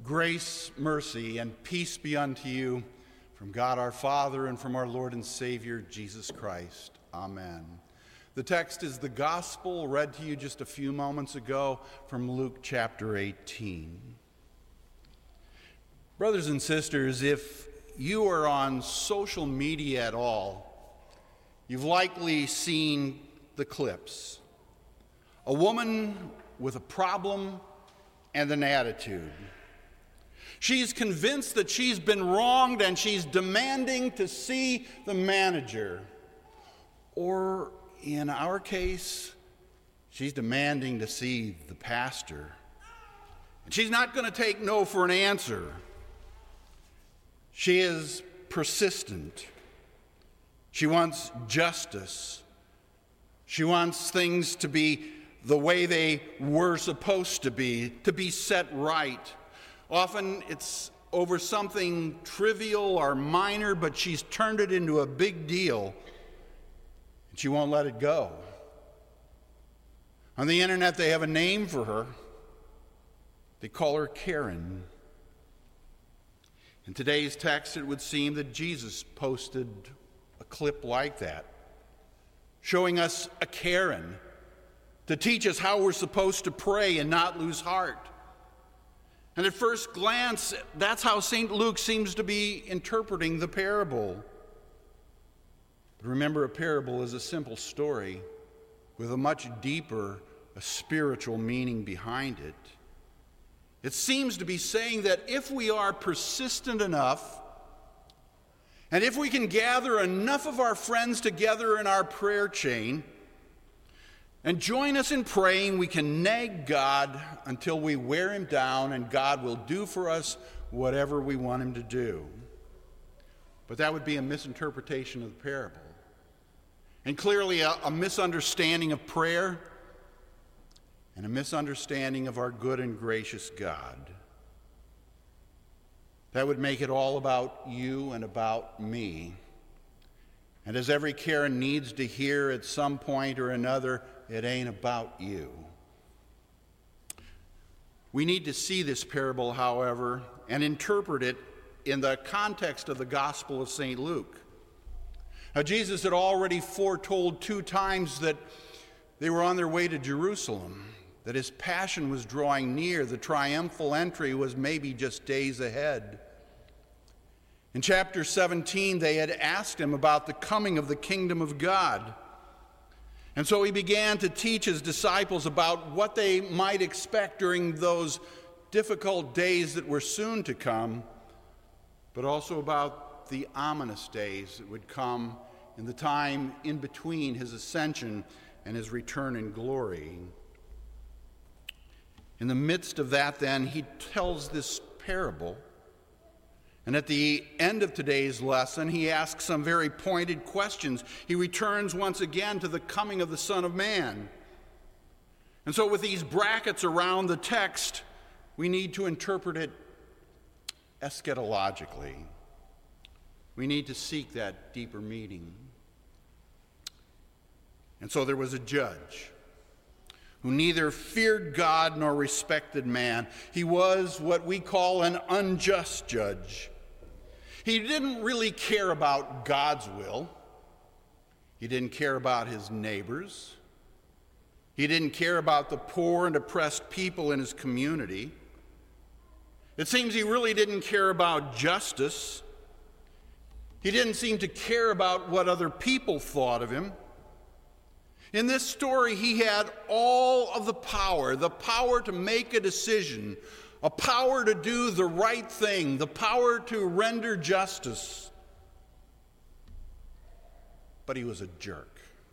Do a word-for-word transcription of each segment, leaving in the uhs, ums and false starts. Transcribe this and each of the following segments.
Grace, mercy, and peace be unto you from God our Father and from our Lord and Savior, Jesus Christ. Amen. The text is the gospel read to you just a few moments ago from Luke chapter eighteen. Brothers and sisters, if you are on social media at all, you've likely seen the clips. A woman with a problem and an attitude. She's convinced that she's been wronged and she's demanding to see the manager. Or in our case, she's demanding to see the pastor. And she's not going to take no for an answer. She is persistent. She wants justice. She wants things to be the way they were supposed to be, to be set right. Often it's over something trivial or minor, but she's turned it into a big deal, and she won't let it go. On the internet, they have a name for her. They call her Karen. In today's text, it would seem that Jesus posted a clip like that, showing us a Karen to teach us how we're supposed to pray and not lose heart. And at first glance, that's how Saint Luke seems to be interpreting the parable. But remember, a parable is a simple story with a much deeper, a spiritual meaning behind it. It seems to be saying that if we are persistent enough, and if we can gather enough of our friends together in our prayer chain, and join us in praying, we can nag God until we wear him down, and God will do for us whatever we want him to do. But that would be a misinterpretation of the parable, and clearly a, a misunderstanding of prayer and a misunderstanding of our good and gracious God. That would make it all about you and about me. And as every Karen needs to hear at some point or another, it ain't about you. We need to see this parable, however, and interpret it in the context of the Gospel of Saint Luke. Now, Jesus had already foretold two times that they were on their way to Jerusalem, that his passion was drawing near, the triumphal entry was maybe just days ahead. In chapter seventeen, they had asked him about the coming of the kingdom of God. And so he began to teach his disciples about what they might expect during those difficult days that were soon to come, but also about the ominous days that would come in the time in between his ascension and his return in glory. In the midst of that, then, he tells this parable. And at the end of today's lesson, he asks some very pointed questions. He returns once again to the coming of the Son of Man. And so with these brackets around the text, we need to interpret it eschatologically. We need to seek that deeper meaning. And so there was a judge who neither feared God nor respected man. He was what we call an unjust judge. He didn't really care about God's will. He didn't care about his neighbors. He didn't care about the poor and oppressed people in his community. It seems he really didn't care about justice. He didn't seem to care about what other people thought of him. In this story, he had all of the power, the power to make a decision, a power to do the right thing, the power to render justice. But he was a jerk.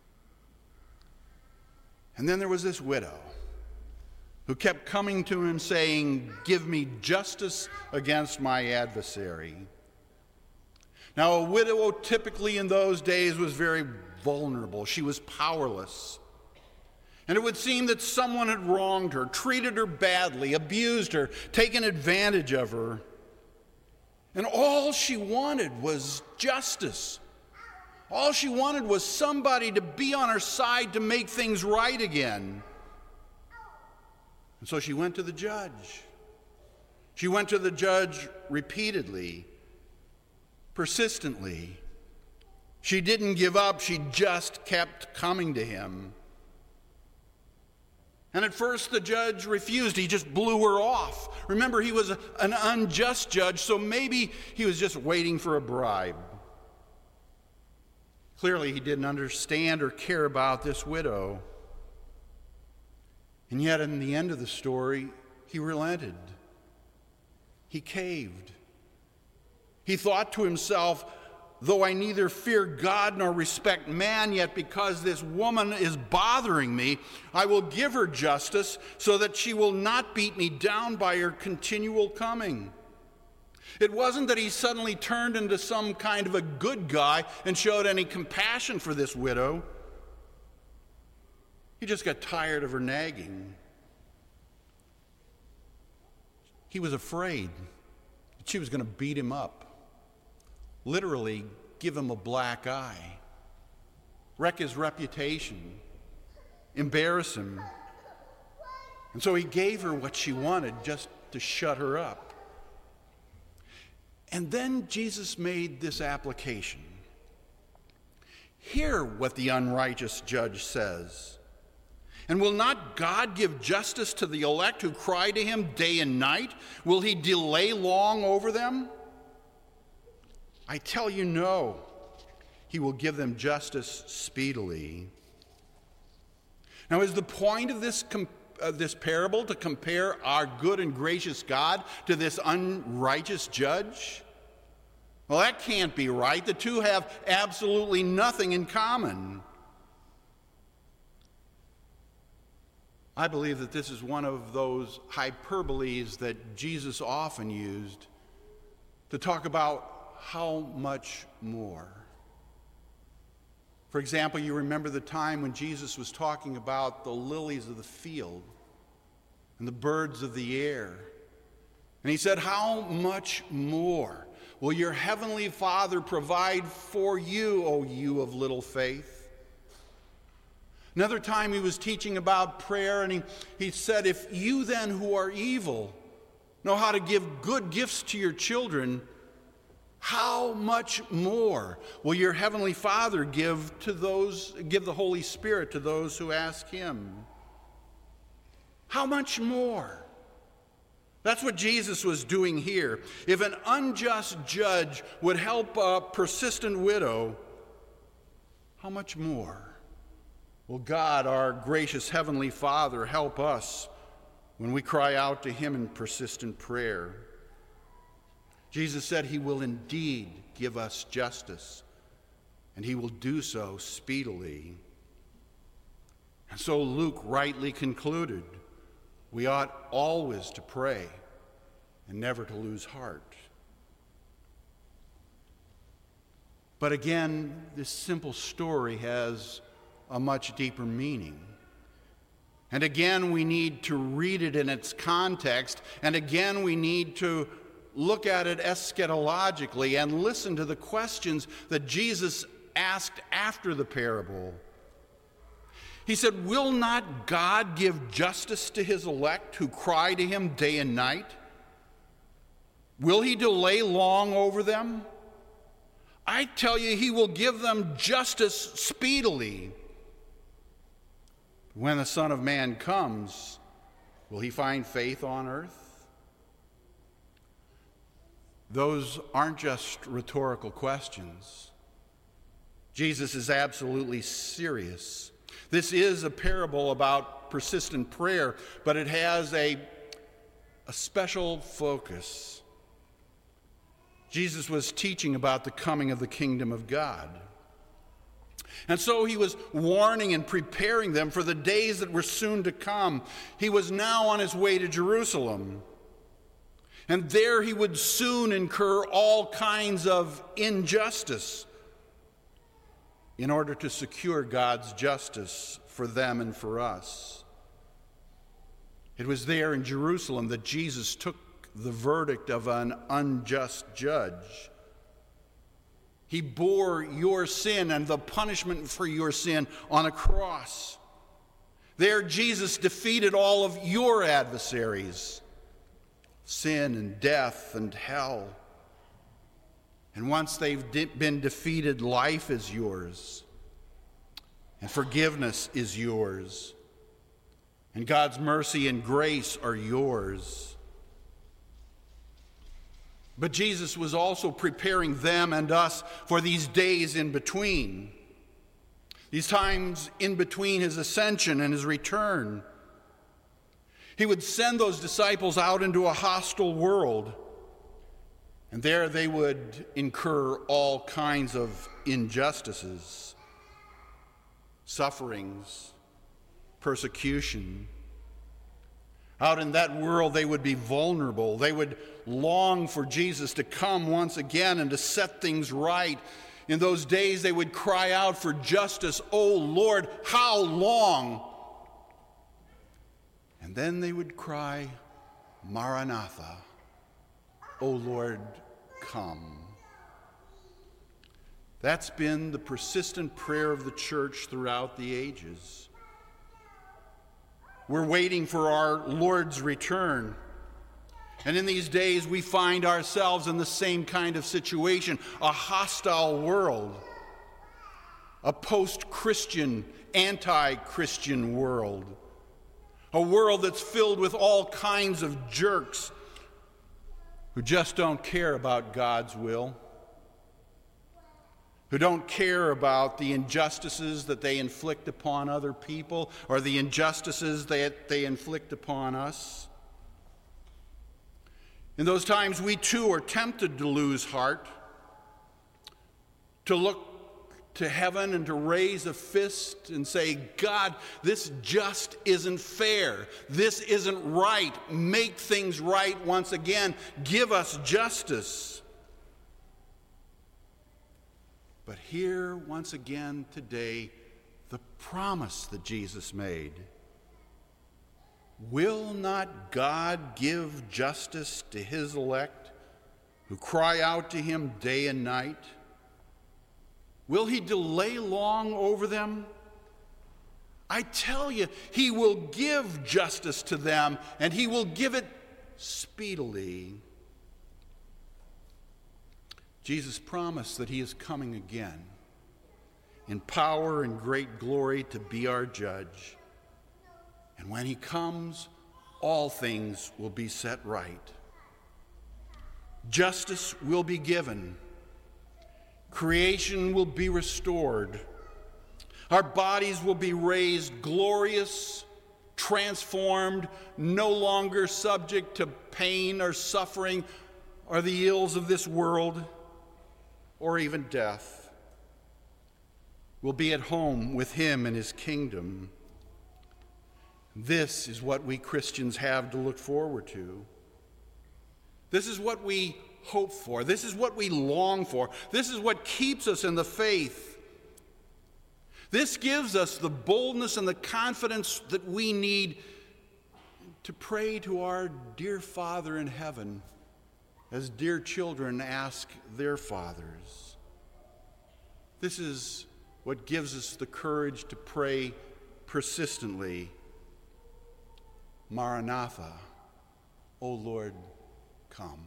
And then there was this widow who kept coming to him saying, "Give me justice against my adversary." Now, a widow typically in those days was very vulnerable. She was powerless. And it would seem that someone had wronged her, treated her badly, abused her, taken advantage of her. And all she wanted was justice. All she wanted was somebody to be on her side to make things right again. And so she went to the judge. She went to the judge repeatedly, persistently. She didn't give up. She just kept coming to him. And at first the judge refused. He just blew her off. Remember, he was a, an unjust judge, so maybe he was just waiting for a bribe. Clearly, he didn't understand or care about this widow. And yet, in the end of the story, he relented. He caved. He thought to himself, though I neither fear God nor respect man, yet because this woman is bothering me, I will give her justice so that she will not beat me down by her continual coming. It wasn't that he suddenly turned into some kind of a good guy and showed any compassion for this widow. He just got tired of her nagging. He was afraid that she was going to beat him up. Literally give him a black eye, wreck his reputation, embarrass him. And so he gave her what she wanted, just to shut her up. And then Jesus made this application. Hear what the unrighteous judge says. And will not God give justice to the elect who cry to him day and night? Will he delay long over them? I tell you, no, he will give them justice speedily. Now, is the point of this, com- uh, this parable to compare our good and gracious God to this unrighteous judge? Well, that can't be right. The two have absolutely nothing in common. I believe that this is one of those hyperboles that Jesus often used to talk about how much more. For example, you remember the time when Jesus was talking about the lilies of the field and the birds of the air. And he said, how much more will your heavenly Father provide for you, O you of little faith? Another time he was teaching about prayer, and he, he said, if you then who are evil know how to give good gifts to your children, how much more will your heavenly Father give to those, give the Holy Spirit to those who ask him? How much more? That's what Jesus was doing here. If an unjust judge would help a persistent widow, how much more will God, our gracious heavenly Father, help us when we cry out to him in persistent prayer? Jesus said he will indeed give us justice, and he will do so speedily. And so Luke rightly concluded, we ought always to pray and never to lose heart. But again, this simple story has a much deeper meaning. And again, we need to read it in its context, and again, we need to look at it eschatologically and listen to the questions that Jesus asked after the parable. He said, will not God give justice to his elect who cry to him day and night? Will he delay long over them? I tell you, he will give them justice speedily. When the Son of Man comes, will he find faith on earth? Those aren't just rhetorical questions. Jesus is absolutely serious. This is a parable about persistent prayer, but it has a, a special focus. Jesus was teaching about the coming of the kingdom of God. And so he was warning and preparing them for the days that were soon to come. He was now on his way to Jerusalem. And there he would soon incur all kinds of injustice in order to secure God's justice for them and for us. It was there in Jerusalem that Jesus took the verdict of an unjust judge. He bore your sin and the punishment for your sin on a cross. There Jesus defeated all of your adversaries, sin and death and hell. And once they've de- been defeated, life is yours, and forgiveness is yours, and God's mercy and grace are yours. But Jesus was also preparing them and us for these days in between, these times in between his ascension and his return. He would send those disciples out into a hostile world, and there they would incur all kinds of injustices, sufferings, persecution. Out in that world, they would be vulnerable. They would long for Jesus to come once again and to set things right. In those days, they would cry out for justice, "Oh Lord, how long?" And then they would cry, "Maranatha, O Lord, come." That's been the persistent prayer of the church throughout the ages. We're waiting for our Lord's return. And in these days, we find ourselves in the same kind of situation, a hostile world, a post-Christian, anti-Christian world, a world that's filled with all kinds of jerks who just don't care about God's will, who don't care about the injustices that they inflict upon other people or the injustices that they inflict upon us. In those times, we too are tempted to lose heart, to look to heaven and to raise a fist and say, "God, this just isn't fair. This isn't right. Make things right once again. Give us justice." But here, once again today, the promise that Jesus made. Will not God give justice to his elect who cry out to him day and night? Will he delay long over them? I tell you, he will give justice to them, and he will give it speedily. Jesus promised that he is coming again in power and great glory to be our judge. And when he comes, all things will be set right. Justice will be given. Creation will be restored. Our bodies will be raised glorious, transformed, no longer subject to pain or suffering or the ills of this world or even death. We'll be at home with him in his kingdom. This is what we Christians have to look forward to. This is what we hope for. This is what we long for. This is what keeps us in the faith. This gives us the boldness and the confidence that we need to pray to our dear Father in heaven as dear children ask their fathers. This is what gives us the courage to pray persistently, "Maranatha, O Lord, come."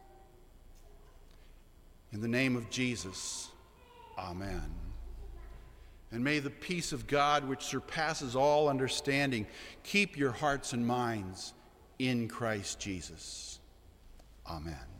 In the name of Jesus, amen. And may the peace of God, which surpasses all understanding, keep your hearts and minds in Christ Jesus. Amen.